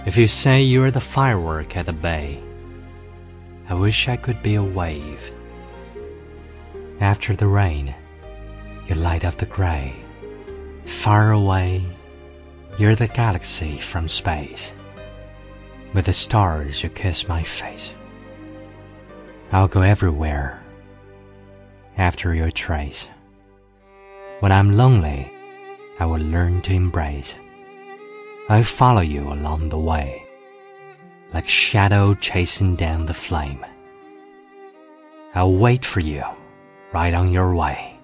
If you say you're the firework at the bay, I wish I could be a wave. After the rain, you light up the gray. Far away, you're the galaxy from space. With the stars you kiss my face. I'll go everywhere after your trace. When I'm lonely, I will learn to embrace. I'll follow you along the way, like shadow chasing down the flame. I'll wait for you right on your way.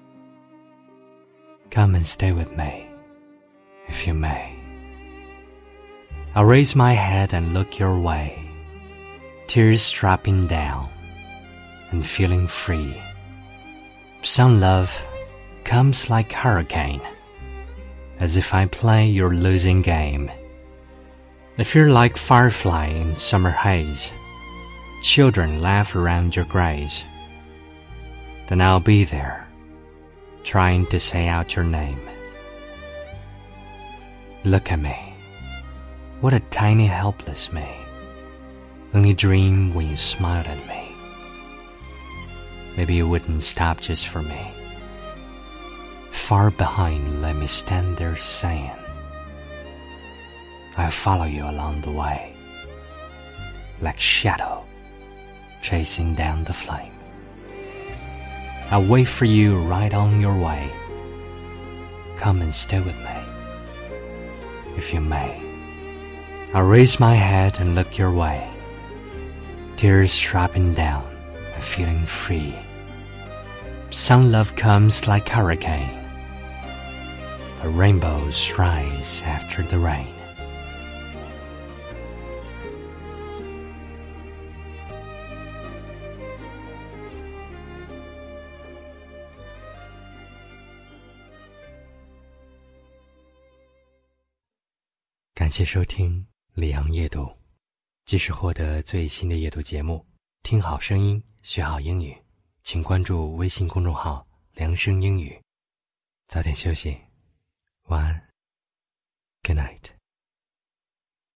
Come and stay with me, if you may. I'll raise my head and look your way, tears dropping down and feeling free. Some love comes like hurricane, as if I play your losing game. If you're like firefly in summer haze, children laugh around your graves, then I'll be there, trying to say out your name. Look at me, what a tiny helpless me, only dream when you smiled at me. Maybe you wouldn't stop just for me. Far behind, let me stand there saying, I'll follow you along the way, like shadow chasing down the flame. I'll wait for you right on your way. Come and stay with me, if you may. I'll raise my head and look your way, tears dropping down and feeling free. Some love comes like hurricane, but rainbows rise after the rain. 感谢收听李昂夜读，即时获得最新的夜读节目，听好声音，学好英语，请关注微信公众号良声英语。早点休息，晚安 ，Good night。